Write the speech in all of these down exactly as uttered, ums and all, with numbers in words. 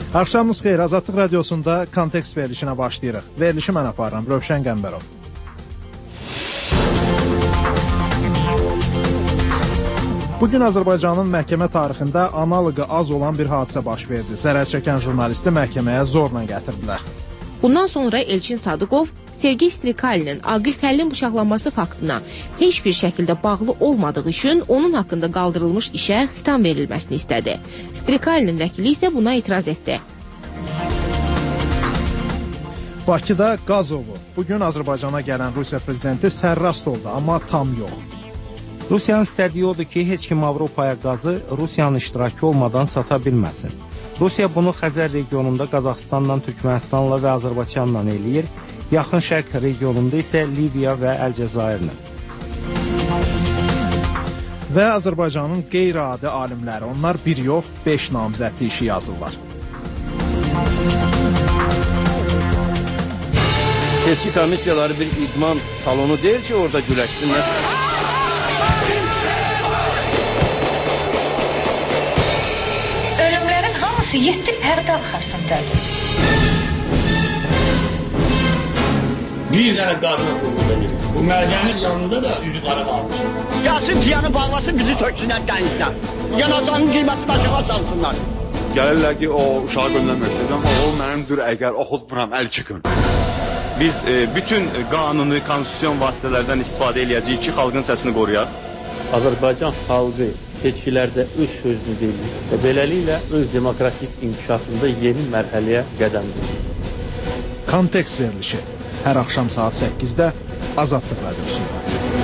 Axşamınız xeyir, Azadlıq Radiosunda kontekst verilişinə başlayırıq. Verilişi mən aparıram, Rövşən Qəmbərov. Bugün Azərbaycanın məhkəmə tarixində analoqu az olan bir hadisə baş verdi. Zərər çəkən jurnalisti məhkəməyə zorla gətirdilər. Bundan sonra Elçin Sadıqov, Sergey Strikalinin Aqil Xəlilin bıçaqlanması faktına heç bir şəkildə bağlı olmadığı üçün onun haqqında qaldırılmış işə xitam verilməsini istədi. Strikalinin vəkili isə buna etiraz etdi. Bakıda Qazovu. Bugün Azərbaycana gələn Rusiya prezidenti sərrast oldu, amma tam yox. Rusiyanın istədiyi odur ki, heç kim Avropaya qazı Rusiyanın iştirakı olmadan sata bilməsin. Rusiya bunu Xəzər regionunda Qazaxıstanla, Türkmənistanla və Azərbaycanla eləyir. Yaxın Şərq regionunda isə Liviya və Əlcəzairlə. Və Azərbaycanın qeyri-adi alimləri, onlar bir yox, beş namizədli işi yazırlar. Seçki komissiyaları bir idman salonu deyil ki, orada güləşsinlər. Ölümlərin hamısı yeddi pərdə arxasındadır. Bir dənə qarına qulluq edir. Bu mədənin yanında da üzü qara qalmışır. Gəlsin piyanı bağlasın, bizi töksünlər dənizdən. Yanacağının qiyməti başına salsınlar. Gəlirlər ki, o uşağı göndərmək amma o mənimdir, əgər oxutmuram, əl çıxın. Biz e, bütün qanuni, konstitusyon vasitələrdən istifadə edəcəyik ki, xalqın səsini qoruyaq. Azərbaycan xalqı seçkilərdə öz sözünü deyir və beləliklə öz demokratik inkişafında yeni mərhələyə qədəmdir. Kontekst verilişi hər axşam saat səkkizdə Azadlıq Radiosunda.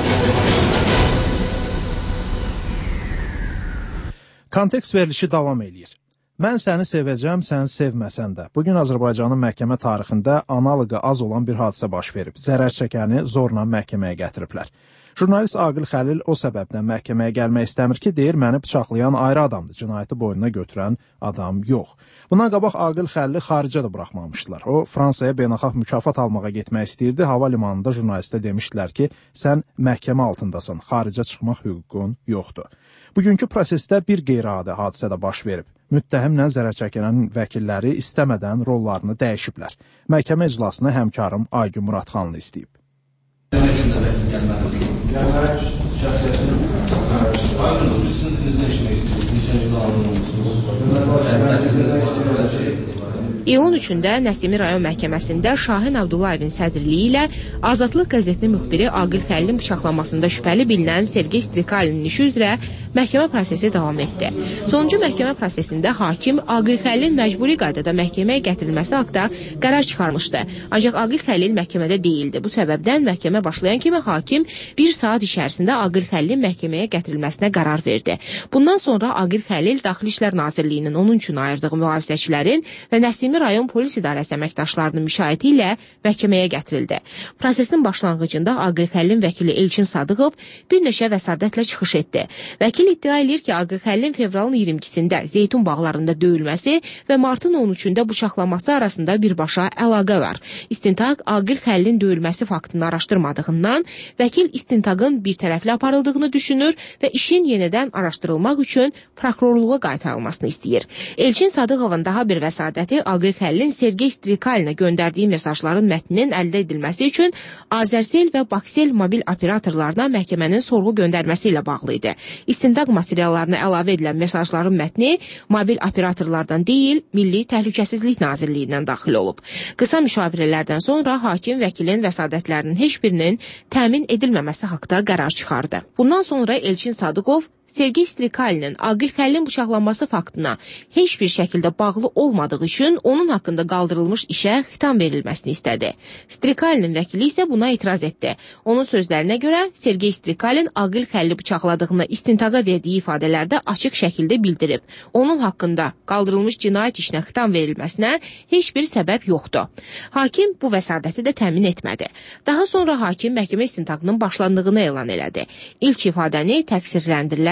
Kontekst verilişi davam eləyir. Mən səni sevəcəm, sən sevməsən də. Bugün Azərbaycanın məhkəmə tarixində analoqu az olan bir hadisə baş verib. Zərər çəkəni zorla məhkəməyə gətiriblər. Jurnalist Aqil Xəlil o səbəbdən məhkəməyə gəlmək istəmir ki, deyir, məni bıçaqlayan ayrı adamdır, cinayəti boynuna götürən adam yox. Bundan qabaq Aqil Xəlili xaricə də buraxmamışdılar. O, Fransaya beynəlxalq mükafat almağa getmək istəyirdi. Hava limanında jurnalistə demişdilər ki, sən məhkəmə altındasın, xaricə çıxmaq hüququn yoxdur. Bugünkü prosesdə bir qeyri-adi hadisə də baş verib. Müttəhimlə zərər çəkilən vəkilləri istəmədən rollarını dəyişiblər. Məhkəmə iclasını həmkarım Aygün Muradxanlı istəyib. Gəlmək şəxsiyyətini aydındır, biz sinifimizdə işləmək istəyirik. İyulun üçündə Nəsimi rayon məhkəməsində Şahin Abdullayevin sədrliyi ilə Azadlıq qəzetinin müxbiri Aqil Xəlilin bıçaqlanmasında şübhəli bilinən Sergey Strikalinin işi üzrə məhkəmə prosesi davam etdi. Sonuncu məhkəmə prosesində hakim Aqil Xəlilin məcburi qaydada məhkəməyə gətirilməsi haqda qərar çıxarmışdı. Ancaq Aqil Xəlil məhkəmədə deyildi. Bu səbəbdən məhkəmə başlayan kimi hakim bir saat içərisində Aqil Xəlilin məhkəməyə gətirilməsinə qərar verdi. Bundan sonra Aqil Xəlil Daxili İşlər Nazirliyinin onun üçün ayırdığı mühafizəçilərin və Nəsimi rayon polis idarəsi əməkdaşlarının müşahidə ilə məhkəməyə gətirildi. Prosesin başlanğıcında Aqil Xəlilin vəkili Elçin Sadıqov bir neçə vəsadətlə çıxış etdi. Vəkil iddia edir ki, Aqil Xəlilin fevralın iyirmi ikisində Zeytun bağlarında döyülməsi və martın on üçündə bıçaqlanması arasında birbaşa əlaqə var. İstintaq Aqil Xəlilin döyülməsi faktını araşdırmadığından vəkil istintaqın bir tərəfli aparıldığını düşünür və işin yenidən araşdırılmaq üçün prokurorluğa qaytarılmasını istəyir. Elçin Sadıqovun daha bir vəsadəti Aqil Xəlilin Sergey Strikalinə göndərdiyi mesajların mətninin əldə edilməsi üçün Azərsel və Baksel mobil operatorlarına məhkəmənin sorğu göndərməsi ilə bağlı idi. İstintaq materiallarına əlavə edilən mesajların mətni mobil operatorlardan deyil, Milli Təhlükəsizlik Nazirliyindən daxil olub. Qısa müşavirələrdən sonra hakim vəkilin vəsadətlərinin heç birinin təmin edilməməsi haqda qərar çıxardı. Bundan sonra Elçin Sadıqov Sergey Strikalinin Aqil Xəlilin bıçaqlanması faktına heç bir şəkildə bağlı olmadığı üçün onun haqqında qaldırılmış işə xitam verilməsini istədi. Strikalinin vəkili isə buna etiraz etdi. Onun sözlərinə görə Sergey Strikalin Aqil Xəlili bıçaqladığını istintaqa verdiyi ifadələrdə açıq şəkildə bildirib. Onun haqqında qaldırılmış cinayət işinə xitam verilməsinə heç bir səbəb yoxdur. Hakim bu vəsadəti də təmin etmədi. Daha sonra hakim məhkəmə istintaqının başlandığını elan elədi. İlk ifadəni təqsirləndirilən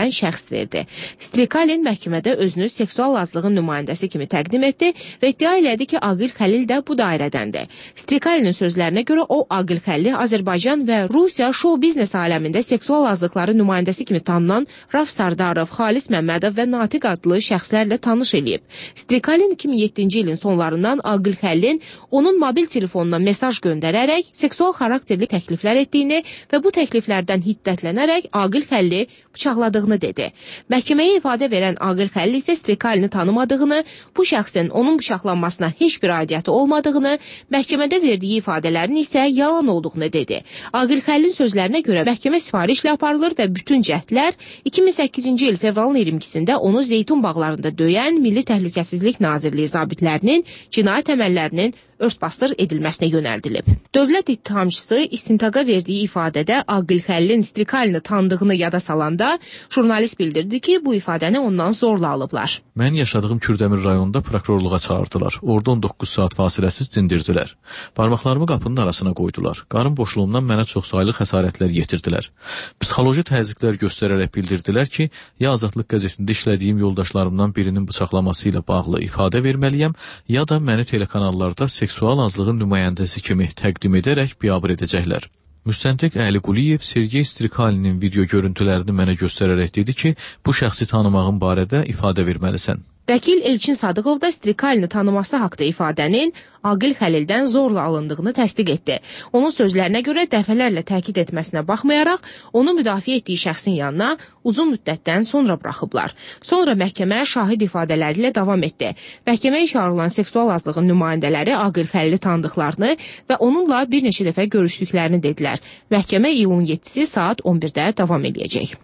edilən şəxs verdi. Strikalin məhkəmədə özünü seksual azlığın nümayəndəsi kimi təqdim etdi və iddia elədi ki, Aqil Xəlil də bu dairədəndir. Strikalinin sözlərinə görə o, Aqil Xəlili Azərbaycan və Rusiya şou biznes aləmində seksual azlıqları nümayəndəsi kimi tanınan Raf Sardarov, Xalis Məmmədov və Natiq adlı şəxslərlə tanış eləyib. Strikalin iki min yeddinci ilin sonlarından Aqil Xəlilin onun mobil telefonuna mesaj göndərərək seksual xarakterli təkliflər etdiyini və bu təkliflərdən hiddətlənərək Aqil Xəlili bıçaqladığını dedi. Məhkəməyə ifadə verən Aqil Xəlil isə Strikalini tanımadığını, bu şəxsin onun bıçaqlanmasına heç bir aidiyyəti olmadığını, məhkəmədə verdiyi ifadələrin isə yalan olduğunu dedi. Aqil Xəlilin sözlərinə görə məhkəmə sifarişlə aparılır və bütün cəhdlər iki min səkkizinci il fevralın iyirmi ikisində onu Zeytun bağlarında döyən Milli Təhlükəsizlik Nazirliyi zabitlərinin cinayət əməllərinin örtbasdır edilməsinə yönəldilib. Dövlət ittihamçısı istintaqa verdiyi ifadədə Aqil Xəlilin Strikalini tanıdığını yada salanda, jurnalist bildirdi ki, bu ifadəni ondan zorla alıblar. Mən yaşadığım Kürdəmir rayonunda prokurorluğa çağırdılar. Orada on doqquz saat fasiləsiz dindirdilər. Barmaqlarımı qapının arasına qoydular. Qarın boşluğumdan mənə çoxsaylı xəsarətlər yetirdilər. Psixoloji təzyiqlər göstərərək bildirdilər ki, ya Azadlıq qəzetində işlədiyim yoldaşlarımdan birinin bıçaqlaması ilə bağlı ifadə verməliyəm, ya da məni telekanallarda seksual azlığın nümayəndəsi kimi təqdim edərək biabır edəcəklər. Müstəntiq Əli Quliyev Sergey Strikalinin video görüntülərini mənə göstərərək dedi ki, bu şəxsi tanımağın barədə ifadə verməlisən. Vəkil Elçin Sadıqov da Strikalini tanıması haqda ifadənin Aqil Xəlildən zorla alındığını təsdiq etdi. Onun sözlərinə görə dəfələrlə təkid etməsinə baxmayaraq, onu müdafiə etdiyi şəxsin yanına uzun müddətdən sonra buraxıblar. Sonra məhkəmə şahid ifadələri ilə davam etdi. Məhkəməyə çağırılan seksual azlığın nümayəndələri Aqil Xəlili tanıdıqlarını və onunla bir neçə dəfə görüşdüklərini dedilər. Məhkəmə iyulun yeddisi saat on birdə davam edəcək.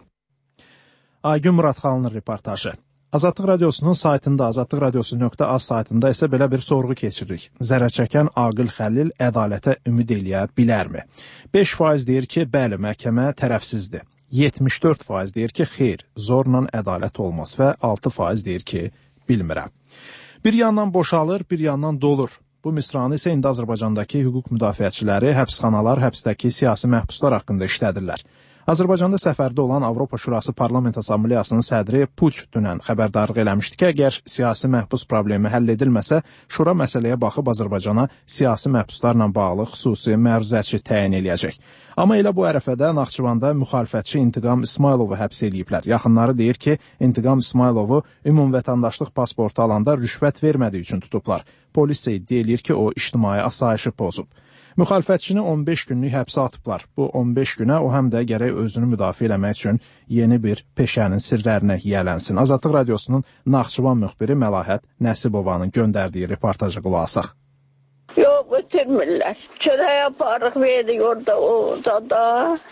Aygün Muradxanın reportajı. Azadlıq Radiosunun saytında, azadlıq radiosu nöqtə az saytında isə belə bir sorğu keçiririk. Zərər çəkən Aqil Xəlil ədalətə ümid eləyə bilərmi? beş faiz deyir ki, bəli, məhkəmə tərəfsizdir. yetmiş dörd faiz deyir ki, xeyr, zorla ədalət olmaz və altı faiz deyir ki, bilmirəm. Bir yandan boşalır, bir yandan dolur. Bu misranı isə indi Azərbaycandakı hüquq müdafiəçiləri, həbsxanalar, həbsdəki siyasi məhbuslar haqqında işlədirlər. Azərbaycanda səfərdə olan Avropa Şurası Parlament Assambleyasının sədri Puç dünən xəbərdarlıq eləmişdi ki, əgər siyasi məhbus problemi həll edilməsə, Şura məsələyə baxıb Azərbaycana siyasi məhbuslarla bağlı xüsusi məruzəçi təyin eləyəcək. Amma elə bu ərəfədə Naxçıvanda müxalifətçi İntiqam İsmayılovu həbs eləyiblər. Yaxınları deyir ki, İntiqam İsmayılovu ümumvətəndaşlıq pasportu alanda rüşvət vermədiyi üçün tutublar. Polis isə iddia eləyir ki, o ictimai asayişi pozub. Müxalifətçini on beş günlük həbsə atıblar. Bu on beş günə o həm də gərək özünü müdafiə eləmək üçün yeni bir peşənin sirlərinə yiyələnsin. Azadlıq Radiosunun Naxçıvan müxbiri Məlahət Nəsibovanın göndərdiyi reportajı qulaq asaq. Yox, ötürmürlər. Çörək aparıq verir orada, orada da.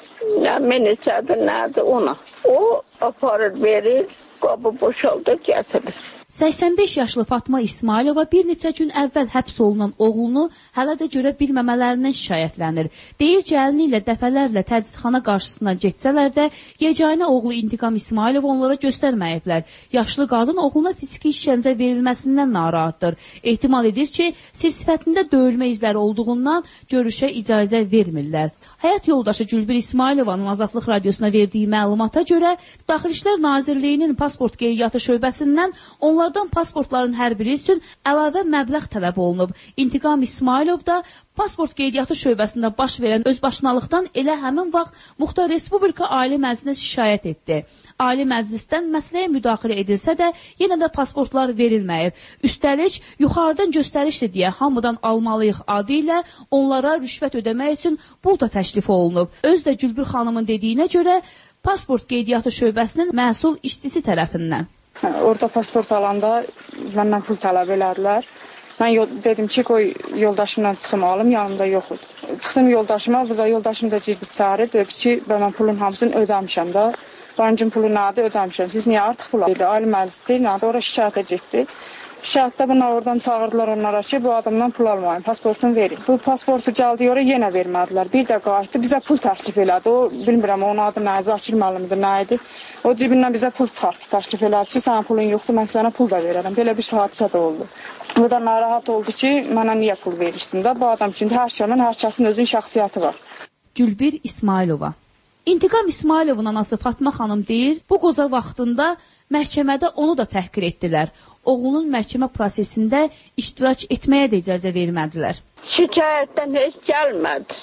Nə menisədir, nədir ona. O aparır verir, qabı boşaldır, gətirir. səksən beş yaşlı Fatma İsmailova bir neçə gün əvvəl həbs olunan oğlunu hələ də görə bilməmələrindən şikayətlənir. Deyir, gəlini ilə dəfələrlə təcridxana qarşısından geçsələr də, yeganə oğlu İntiqam İsmailov onlara göstərməyiblər. Yaşlı qadın oğluna fiziki işgəncə verilməsindən narahatdır. Ehtimal edir ki, sifətində döyülmə izləri olduğundan görüşə icazə vermirlər. Həyat yoldaşı Gülbir İsmailovanın Azadlıq Radiosuna verdiyi məlumata görə, Daxili İşlər Nazirliyinin pasport qeydiyyatı şöbəsindən onlardan pasportların hər biri üçün əlavə məbləğ tələb olunub. İntiqam İsmailov da pasport qeydiyyatı şöbəsində baş verən özbaşınalıqdan elə həmin vaxt Muxtar Respublika Ali Məclisinə şikayət etdi. Ali Məclisdən məsələyə müdaxilə edilsə də, yenə də pasportlar verilməyib. Üstəlik, yuxarıdan göstərişli deyə hamıdan almalıyıq adı ilə onlara rüşvət ödəmək üçün pul da təklif olunub. Öz də Gülbür xanımın dediyinə görə, pasport qeydiyyatı şöbəsinin məsul işçisi tərəfindən. Orada pasport alanda məndən pul tələb elədilər. Mən dedim ki, qoy yoldaşımla çıxım alım, yanımda yox idi. Çıxdım yoldaşıma, burada yoldaşım da cirbir çağırır, dedi ki, mən pulun hamısını ödəmişəm də. Bancın pulu nədir, ödəmişəm. Siz niyə artıq pul aldı? Ali məclis deyil, nədir, ora şikayətə getdi. Şikayətdə bunlar oradan çağırdılar onlara ki, bu adamdan pul almayın, pasportunu verin. Bu pasportu gəldi, ora yenə vermədilər. Bir də qayıtdı, bizə pul təklif elədi. O, bilmirəm, onun adı nə idi, Zakir müəllimdir, nə idi. O cibindən bizə pul çıxartdı, təklif elədi ki, sənin pulun yoxdur, mən sənə pul da verərəm. Belə bir hadisə də oldu. Bu da narahat oldu ki, mənə niyə pul verirsin də? Bu adam üçün hər şeyin, hər kəsin özünün şəxsiyyəti var. Gülbir İsmailova. İntiqam İsmayılovun anası Fatma xanım deyir, bu qoca vaxtında məhkəmədə onu da təhqir etdilər. Oğlunun məhkəmə prosesində iştirak etməyə də icazə vermədilər. Şikayətdən heç gəlmədi.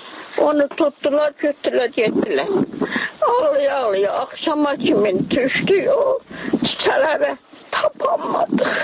Onu tutdular, götürdülər, getdilər. Ağlaya ağlaya akşama kimin düşdü o çiçələrə tapanmadıq.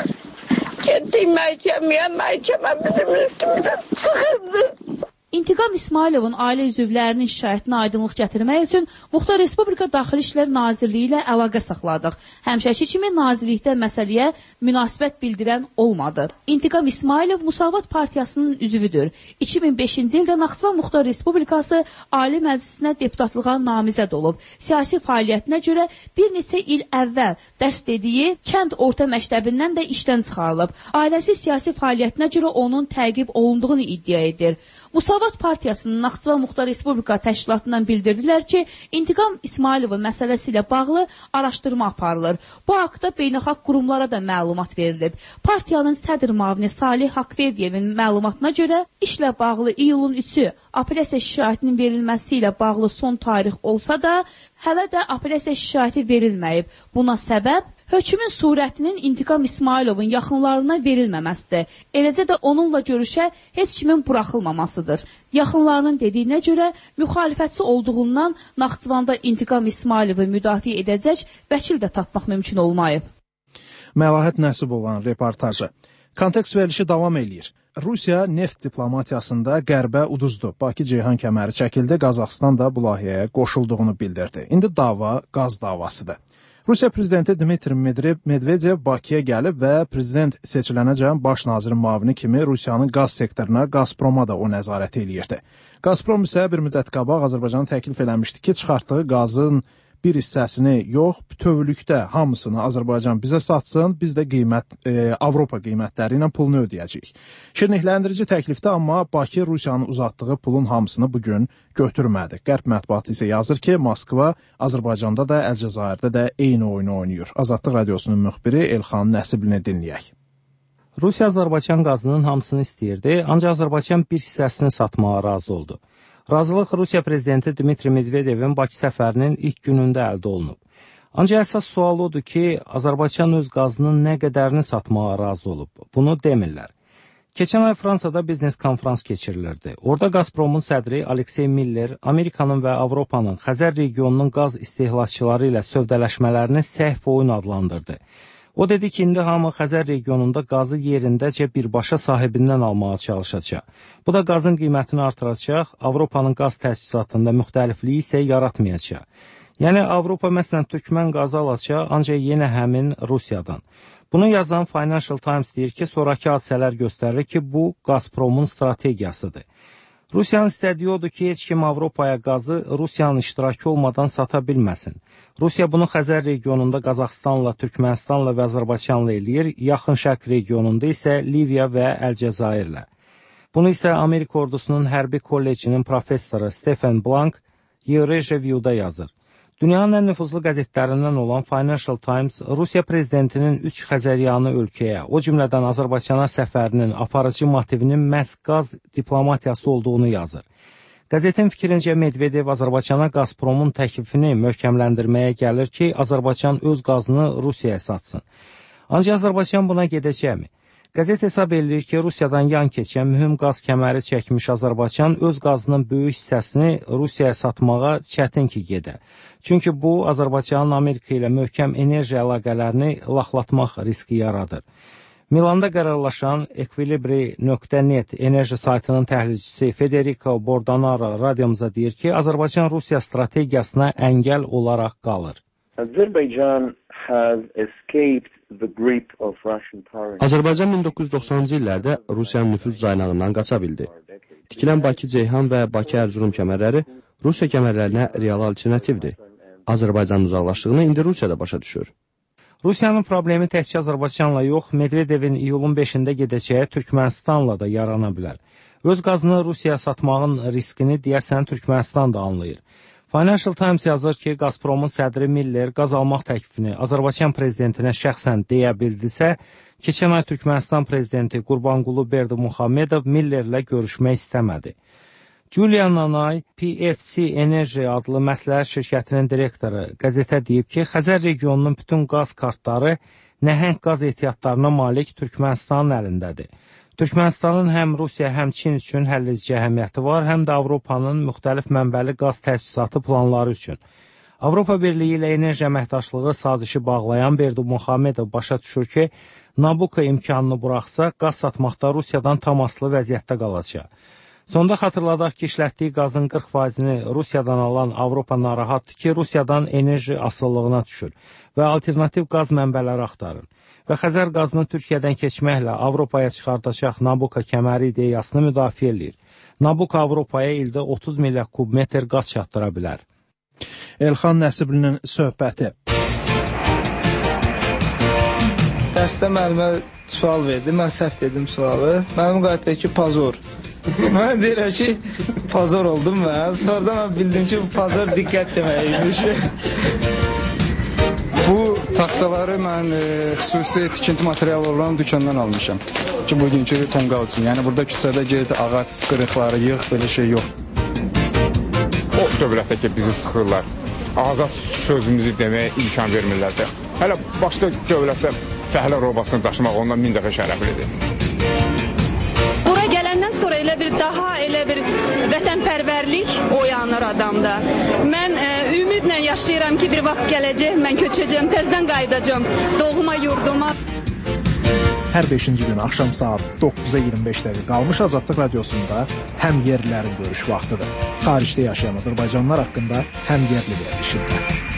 Getdik məhkəməyə, məhkəmə bizim üstümüzə çıxırdı. İntiqam İsmayılovun ailə üzvlərinin şikayətinə aydınlıq gətirmək üçün Muxtar Respublika Daxili İşlər Nazirliyi ilə əlaqə saxladıq. Həmşəki kimi nazirlikdə məsələyə münasibət bildirən olmadı. İntiqam İsmayılov Müsavat Partiyasının üzvüdür. iki min beşinci ildə Naxçıvan Muxtar Respublikası Ali Məclisinə deputatlığa namizəd olub. Siyasi fəaliyyətinə görə bir neçə il əvvəl dərs dediyi kənd orta məktəbindən də işdən çıxarılıb. Ailəsi siyasi fəaliyyətinə görə onun təqib olunduğunu iddia edir. Müsavat Partiyasının Naxçıvan Muxtar Respublika təşkilatından bildirdilər ki, İntiqam İsmayılovun məsələsi ilə bağlı araşdırma aparılır. Bu haqda beynəlxalq qurumlara da məlumat verilib. Partiyanın sədr müavini Salih Haqverdiyevin məlumatına görə işlə bağlı iyulun üçü apellyasiya şikayətinin verilməsi ilə bağlı son tarix olsa da, hələ də apellyasiya şikayəti verilməyib. Buna səbəb hökmün surətinin İntiqam İsmayılovun yaxınlarına verilməməsidir. Eləcə də onunla görüşə heç kimin buraxılmamasıdır. Yaxınlarının dediyinə görə müxalifətçi olduğundan Naxçıvanda İntiqam İsmayılovu müdafiə edəcək vəkil də tapmaq mümkün olmayıb. Məlahət Nəsibovanın reportajı. Kontekst verilişi davam eləyir. Rusiya neft diplomatiyasında qərbə uduzdu. Bakı-Ceyhan kəməri çəkildi, Qazaxıstan da bu layihəyə qoşulduğunu bildirdi. İndi dava qaz davasıdır. Rusiya prezidenti Dmitri Medvedev Bakıya gəlib və prezident seçilənəcən baş nazirin müavini kimi Rusiyanın qaz sektoruna, Gazproma da o nəzarət eləyirdi. Gazprom isə bir müddət qabaq Azərbaycanı təklif eləmişdi ki, çıxartdığı qazın bir hissəsini yox, bütövlükdə hamısını Azərbaycan bizə satsın, biz də qiymət, e, Avropa qiymətləri ilə pulunu ödəyəcəyik. Şirinlikləndirici təklifdə, amma Bakı Rusiyanın uzatdığı pulun hamısını bugün götürmədi. Qərb mətbuatı isə yazır ki, Moskva Azərbaycanda da, Əlcəzairdə də eyni oyunu oynayır. Azadlıq Radiosunun müxbiri Elxan Nəsiblini dinləyək. Rusiya Azərbaycan qazının hamısını istəyirdi, ancaq Azərbaycan bir hissəsini satmağa razı oldu. Razılıq Rusiya prezidenti Dmitri Medvedevin Bakı səfərinin ilk günündə əldə olunub. Ancaq əsas sual odur ki, Azərbaycan öz qazının nə qədərini satmağa razı olub? Bunu demirlər. Keçən ay Fransada biznes konferans keçirilirdi. Orada Gazpromun sədri Aleksey Miller Amerikanın və Avropanın Xəzər regionunun qaz istehlakçıları ilə sövdələşmələrini səhv oyun adlandırdı. O dedi ki, indi hamı Xəzər regionunda qazı yerindəcə birbaşa sahibindən almağa çalışacaq. Bu da qazın qiymətini artıracaq, Avropanın qaz təchizatında müxtəlifliyi isə yaratmayacaq. Yəni, Avropa məsələn Türkmən qazı alacaq, ancaq yenə həmin Rusiyadan. Bunu yazan Financial Times deyir ki, sonraki hadisələr göstərir ki, bu Gazpromun strategiyasıdır. Rusiyanın istədiyi odur ki, heç kim Avropaya qazı Rusiyanın iştirakı olmadan sata bilməsin. Rusiya bunu Xəzər regionunda Qazaxıstanla, Türkmənistanla və Azərbaycanla eləyir, yaxın şərq regionunda isə Liviya və Əlcəzairlə. Bunu isə Amerika ordusunun hərbi kollecinin professoru Stephen Blank Yereview'da yazır. Dünyanın ən nüfuzlu qəzetlərindən olan Financial Times Rusiya prezidentinin üç Xəzəryanı ölkəyə, o cümlədən Azərbaycana səfərinin aparıcı motivinin məhz qaz diplomatiyası olduğunu yazır. Qəzetin fikrincə Medvedev Azərbaycana Gazpromun təklifini möhkəmləndirməyə gəlir ki, Azərbaycan öz qazını Rusiyaya satsın. Ancaq Azərbaycan buna gedəcəkmi? Qəzet hesab edir ki, Rusiyadan yan keçən mühüm qaz kəməri çəkmiş Azərbaycan öz qazının böyük hissəsini Rusiyaya satmağa çətin ki gedə. Çünki bu, Azərbaycanın Amerika ilə möhkəm enerji əlaqələrini laxlatmaq riski yaradır. Milanda qərarlaşan Equilibri nöqtə net enerji saytının təhlilçisi Federico Bordanaro radiomuza deyir ki, Azərbaycan Rusiya strategiyasına əngəl olaraq qalır. Azərbaycan has escaped Azərbaycan min doqquz yüz doxsanıncı illərdə Rusiyanın nüfuz caynağından qaça bildi. Tikilən Bakı-Ceyhan və Bakı-Ərzurum kəmərləri Rusiya kəmərlərinə real alternativdir. Azərbaycanın uzaqlaşdığını indi Rusiya da başa düşür. Rusiyanın problemi təkcə Azərbaycanla yox, Medvedevin iyulun beşində gedəcəyi Türkmənistanla da yarana bilər. Öz qazını Rusiyaya satmağın riskini deyəsən Türkmənistan da anlayır. Financial Times yazır ki, Gazpromun sədri Miller qaz almaq təklifini Azərbaycan prezidentinə şəxsən deyə bildisə, keçən ay Türkmənistan prezidenti Qurbanqulu Berdimuhamedov Millerlə görüşmək istəmədi. Julian Nanay, P F C Energy adlı məsləhət şirkətinin direktoru qəzetə deyib ki, Xəzər regionunun bütün qaz kartları nəhəng qaz ehtiyatlarına malik Türkmənistanın əlindədir. Türkmənistanın həm Rusiya, həm Çin üçün həlledici əhəmiyyəti var, həm də Avropanın müxtəlif mənbəli qaz təsisatı planları üçün. Avropa Birliyi ilə enerji əməkdaşlığı sazişi bağlayan Berdu Muhamedov başa düşür ki, Nabucco imkanını buraxsa, qaz satmaqda Rusiyadan tam asılı vəziyyətdə qalacaq. Sonda xatırladaq ki, işlətdiyi qazın qırx faizini Rusiyadan alan Avropa narahatdır ki, Rusiyadan enerji asıllığına düşür və alternativ qaz mənbələri axtarır. Və Xəzər qazını Türkiyədən keçməklə Avropaya çıxardacaq Nabucco kəməri ideyasını müdafiə edir. Nabucco Avropaya ildə otuz milyar kubmetr qaz çatdıra bilər. Elxan Nəsiblinin söhbəti. Dərsdə müəllimə sual verdi, mən səhv dedim sualı. Mənim qayıtdı ki, pazor. Mən deyirəm ki, pazor oldum mən. Sonra mən bildim ki, bu pazor diqqət deməkmiş. Bu taxtaları mən e, xüsusi tikinti materialı olan dükkandan almışam. Ki, bugünkü tonqal üçün. Yəni, burada küçədə get, ağac qırıqları yığ, belə şey yox. O dövlətdə ki, bizi sıxırlar. Azad sözümüzü deməyə imkan vermirlər də. Hələ başqa dövlətdə fəhlə robasını daşımaq ondan min dəfə şərəflidir. Bura gələndən sonra elə bir daha elə bir vətənpərvərlik oyanır adamda. Mən e, ümidlə yaşayıram ki, bir vaxt gələcək, mən köçəcəm, təzdən qayıdacam doğma yurduma. Hər beşinci gün axşam saat doqquza iyirmi beş dəqiqə qalmış Azadlıq radiosunda həm yerlilərin görüş vaxtıdır. Xaricdə yaşayan Azərbaycanlılar haqqında həm yerli verilişində.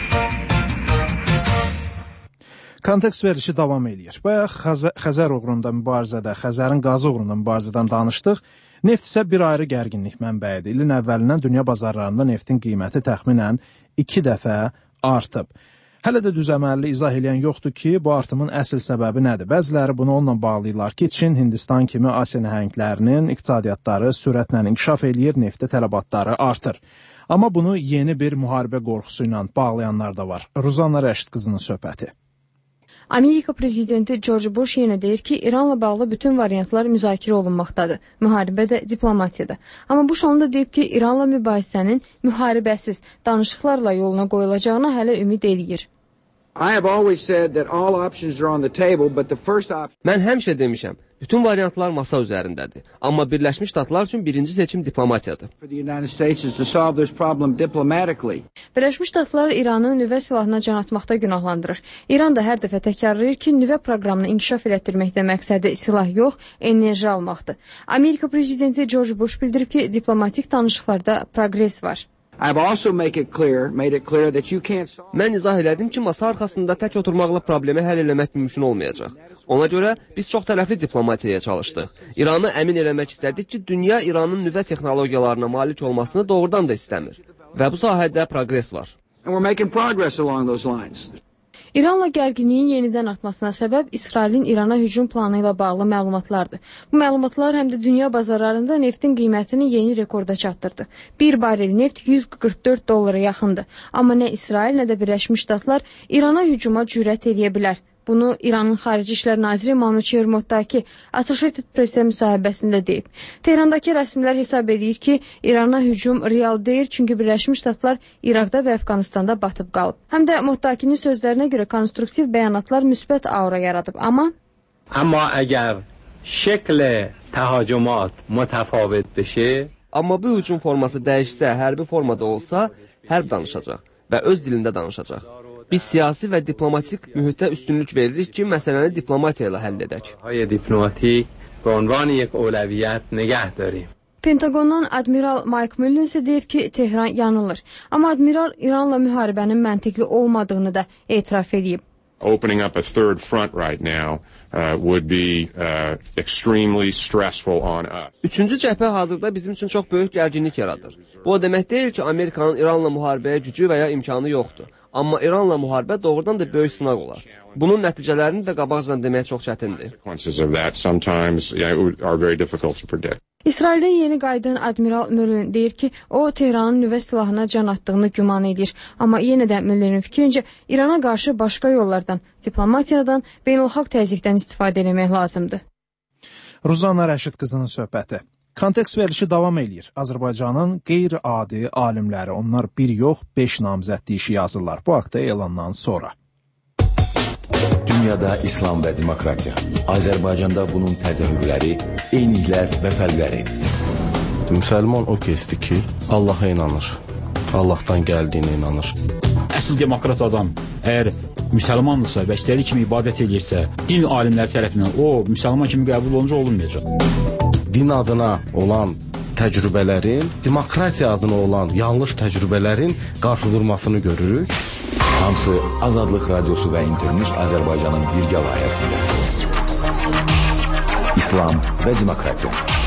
Kontekst verilişi davam edir. Bayaq Xəzər, Xəzər uğrunda mübarizədə, Xəzərin qazı uğrunda mübarizədən danışdıq. Neft isə bir ayrı gərginlik mənbəyidir. İlin əvvəlindən dünya bazarlarında neftin qiyməti təxminən iki dəfə artıb. Hələ də düzəməlli izah edən yoxdur ki, bu artımın əsl səbəbi nədir? Bəziləri bunu onunla bağlayırlar ki, Çin, Hindistan kimi Asiya nəhənglərinin iqtisadiyyatları sürətlə inkişaf eləyir, neftə tələbatları artır. Amma bunu yeni bir müharibə qorxusu ilə bağlayanlar da var. Ruzanna Rəşid qızının söhbəti. Amerika prezidenti George Bush yenə deyir ki, İranla bağlı bütün variantlar müzakirə olunmaqdadır. Müharibə də, diplomatiya da. Amma Bush onu da deyib ki, İranla mübahisənin müharibəsiz, danışıqlarla yoluna qoyulacağına hələ ümid eləyir. Mən həmişə demişəm, bütün variantlar masa üzərindədir. Amma Birləşmiş Ştatlar üçün birinci seçim diplomatiyadır. Birləşmiş Ştatlar İranı nüvə silahına can atmaqda günahlandırır. İran da hər dəfə təkrarlayır ki, nüvə proqramını inkişaf elətdirməkdə məqsədi silah yox, enerji almaqdır. Amerika prezidenti George Bush bildirib ki, diplomatik danışıqlarda progres var. Mən izah elədim ki, masa arxasında tək oturmaqla problemi həll eləmək mümkün olmayacaq. Ona görə biz çox tərəfli diplomatiyaya çalışdıq. İranı əmin eləmək istədik ki, dünya İranın nüvə texnologiyalarına malik olmasını doğrudan da istəmir. Və bu sahədə progres var. İranla gərginliyin yenidən artmasına səbəb İsrailin İrana hücum planı ilə bağlı məlumatlardır. Bu məlumatlar həm də dünya bazarlarında neftin qiymətini yeni rekorda çatdırdı. Bir barel neft yüz qırx dörd dollara yaxındır. Amma nə İsrail, nə də Birləşmiş Ştatlar İrana hücuma cürət eləyə bilər. Bunu İranın Xarici İşlər Naziri Manuç Yermoddakı Associated Press-ə müsahibəsində deyib. Tehrandakı rəsmilər hesab edir ki, İrana hücum real deyil, çünki Birləşmiş Ştatlar İraqda və Əfqanistanda batıb qalıb. Həm də Moddakinin sözlərinə görə konstruktiv bəyanatlar müsbət aura yaradıb, amma Amma əgər şəklə təhacumat mütəfavit beşə, amma bu hücum forması dəyişsə, hərbi formada olsa, hərb danışacaq və öz dilində danışacaq. Biz siyasi və diplomatik mühitə üstünlük veririk ki, məsələni diplomatiya ilə həll edək. Hay diplomatik və ünvan یک اولویت نگه داریم. Pentagondan Admiral Mike Mullen isə deyir ki, Tehran yanılır. Amma Admiral İranla müharibənin məntiqli olmadığını da etiraf edib. Opening up a third front right now uh, would be uh, extremely stressful on us. Üçüncü cəbhə hazırda bizim üçün çox böyük gərginlik yaradır. Bu o demək deyil ki, Amerikanın İranla müharibəyə gücü və ya imkanı yoxdur. Amma İranla müharibə doğrudan da böyük sınaq olar. Bunun nəticələrini də qabaqcadan demək çox çətindir. İsraildən yeni qayıdan Admiral Mullen deyir ki, o Tehranın nüvə silahına can atdığını güman edir. Amma yenə də Mullenin fikrincə İrana qarşı başqa yollardan, diplomatiyadan, beynəlxalq təzyiqdən istifadə etmək lazımdır. Ruzanna Rəşid qızının söhbəti. Kontekst verilişi davam eləyir. Azərbaycanın qeyri-adi alimləri, onlar bir yox, beş namizəd deyişi yazırlar. Bu haqda elandan sonra. Dünyada İslam və demokratiya. Azərbaycanda bunun təzahürləri, eyniliklər və fərqləri. Müsəlman o kəsdir ki, Allaha inanır. Allahdan gəldiyinə inanır. Əsl demokrat adam əgər müsəlmandırsa və istədiyi kimi ibadət edirsə, din alimləri tərəfindən o müsəlman kimi qəbul olunca olunmayacaq. Din adına olan təcrübələrin, demokratiya adına olan yanlış təcrübələrin qarşı durmasını görürük. Hamısı Azadlıq Radiosu və İnternews Azərbaycanın birgə layihəsində. İslam və demokratiya.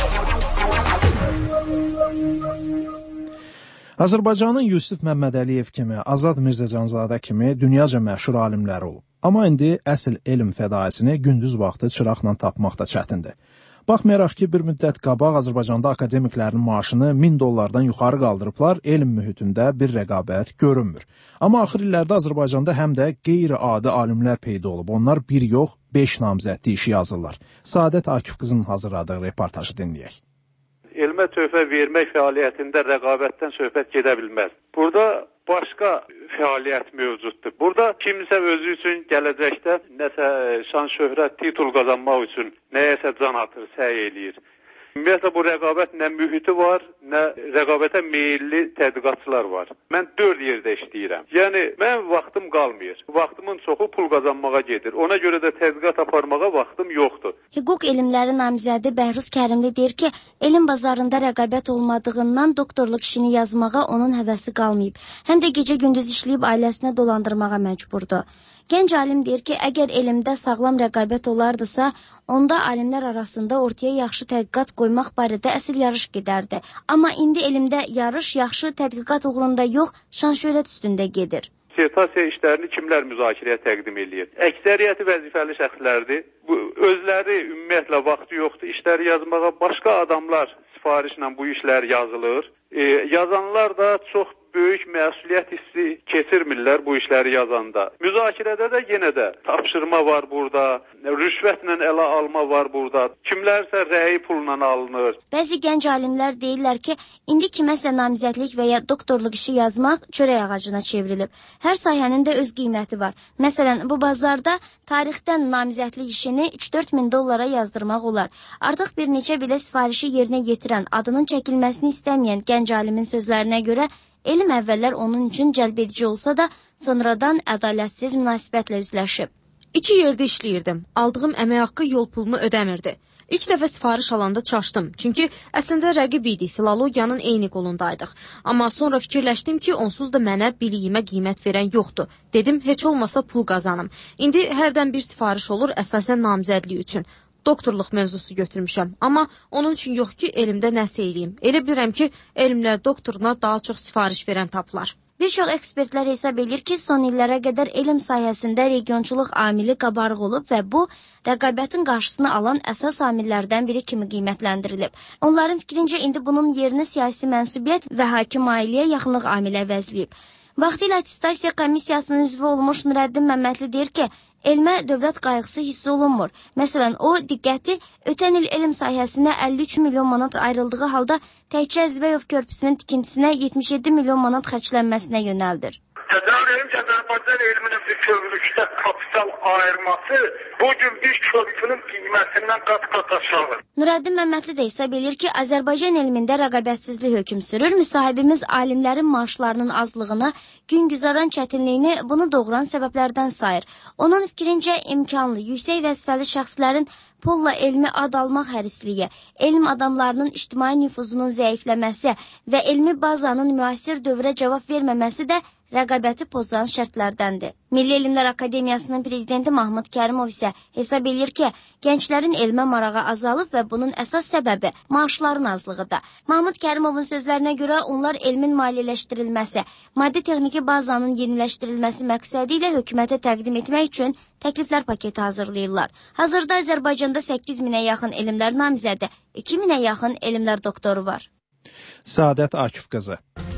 Azərbaycanın Yusif Məmmədəliyev kimi, Azad Mirzəcanzadə kimi dünyaca məşhur alimləri olub. Amma indi əsl elm fədaisini gündüz vaxtı çıraqla tapmaq da çətindir. Baxmayaraq ki, bir müddət qabaq Azərbaycanda akademiklərin maaşını min dollardan yuxarı qaldırıblar, elm mühitində bir rəqabət görünmür. Amma axır illərdə Azərbaycanda həm də qeyri-adi alimlər peyda olub. Onlar bir yox, beş namizəd deyişi yazırlar. Saadət Akif qızın hazırladığı reportajı dinləyək. Elmə töhfə vermək fəaliyyətində rəqabətdən söhbət gedə bilməz. Burada başqa fəaliyyət mövcuddur. Burada kimsə özü üçün gələcəkdə nəsə şan şöhrət, titul qazanmaq üçün nəyəsə can atır, səy eləyir. Ümumiyyətlə bu rəqabət nə mühiti var, nə rəqabətə meyilli tədqiqatçılar var. Mən dörd yerdə işləyirəm. Yəni, mən vaxtım qalmır. Vaxtımın çoxu pul qazanmağa gedir. Ona görə də tədqiqat aparmağa vaxtım yoxdur. Hüquq elmləri namizədi Bəhruz Kərimli deyir ki, elm bazarında rəqabət olmadığından doktorluq işini yazmağa onun həvəsi qalmayıb. Həm də gecə-gündüz işləyib ailəsinə dolandırmağa məcburdur. Gənc alim deyir ki, əgər elmdə sağlam rəqabət olardısa, onda alimlər arasında ortaya yaxşı tədqiqat qoymaq barədə əsl yarış gedərdi. Amma indi elmdə yarış yaxşı tədqiqat uğrunda yox, şan-şöhrət üstündə gedir. Dissertasiya işlərini kimlər müzakirəyə təqdim edir? Əksəriyyəti vəzifəli şəxslərdir. Bu, özləri ümumiyyətlə vaxtı yoxdur işləri yazmağa. Başqa adamlar sifarişlə bu işlər yazılır. E, yazanlar da çox böyük məsuliyyət hissi keçirmirlər bu işləri yazanda. Müzakirədə də yenə də tapşırma var burada, rüşvətlə ələ alma var burada. Kimlərsə rəyi pulla alınır. Bəzi gənc alimlər deyirlər ki, indi kiməsə namizədlik və ya doktorluq işi yazmaq çörək ağacına çevrilib. Hər sahənin də öz qiyməti var. Məsələn, bu bazarda tarixdən namizədlik işini üç dörd min dollara yazdırmaq olar. Artıq bir neçə belə sifarişi yerinə yetirən, adının çəkilməsini istəməyən gənc alimin sözlərinə görə elm əvvəllər onun üçün cəlbedici olsa da, sonradan ədalətsiz münasibətlə üzləşib. İki yerdə işləyirdim. Aldığım əmək haqqı yol pulumu ödəmirdi. İlk dəfə sifariş alanda çaşdım. Çünki əslində rəqib idik, filologiyanın eyni qolundaydıq. Amma sonra fikirləşdim ki, onsuz da mənə biliyimə qiymət verən yoxdur. Dedim, heç olmasa pul qazanım. İndi hərdən bir sifariş olur, əsasən namizədlik üçün. Doktorluq mövzusu götürmüşəm, amma onun üçün yox ki, elmdə nəsə eləyim. Elə bilirəm ki, elmlə doktoruna daha çox sifariş verən tapılar. Bir çox ekspertlər hesab edir ki, son illərə qədər elm sahəsində regionçuluq amili qabarıq olub və bu, rəqabətin qarşısını alan əsas amillərdən biri kimi qiymətləndirilib. Onların fikrincə indi bunun yerini siyasi mənsubiyyət və hakim ailiyə yaxınlıq amili əvəzləyib. Vaxtilə attestasiya komissiyasının üzvü olmuş Nurəddin Məmmədli deyir ki, elmə dövlət qayğısı hiss olunmur. Məsələn, o diqqəti ötən il elm sahəsinə əlli üç milyon manat ayrıldığı halda təkcə Zbeyov körpüsünün tikintisinə yetmiş yeddi milyon manat xərclənməsinə yönəldir. Təzəvvürüm ki, Azərbaycan elminin bütövlükdə kapital ayırması bugün bir körpünün qiyməsindən qat-qat aşağıdır. Nurəddin Məmmədli də hesab edir ki, Azərbaycan elmində rəqabətsizlik hökm sürür. Müsahibimiz alimlərin maaşlarının azlığına, güngüzaran çətinliyini bunu doğuran səbəblərdən sayır. Onun fikrincə imkanlı, yüksək vəzifəli şəxslərin pulla elmi ad almaq hərisliyi, elm adamlarının ictimai nüfuzunun zəifləməsi və elmi bazanın müasir dövrə cavab verməməsi də rəqabəti pozan şərtlərdəndir. Milli Elmlər Akademiyasının prezidenti Mahmud Kərimov isə hesab edir ki, gənclərin elmə marağı azalıb və bunun əsas səbəbi maaşların azlığıdır. Mahmud Kərimovun sözlərinə görə onlar elmin maliyyələşdirilməsi, maddi-texniki bazanın yeniləşdirilməsi məqsədi ilə hökumətə təqdim etmək üçün təkliflər paketi hazırlayırlar. Hazırda Azərbaycanda səkkiz minə yaxın elmlər namizədi, iki minə yaxın elmlər doktoru var. Saadət Akif qızı.